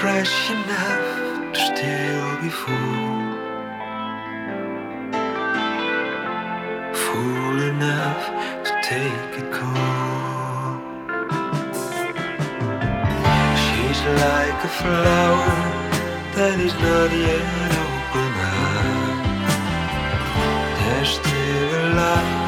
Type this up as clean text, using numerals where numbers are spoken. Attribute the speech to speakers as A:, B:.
A: fresh enough to still be fool enough to take it cool. She's like a flower that is not yet open up. There's still a lot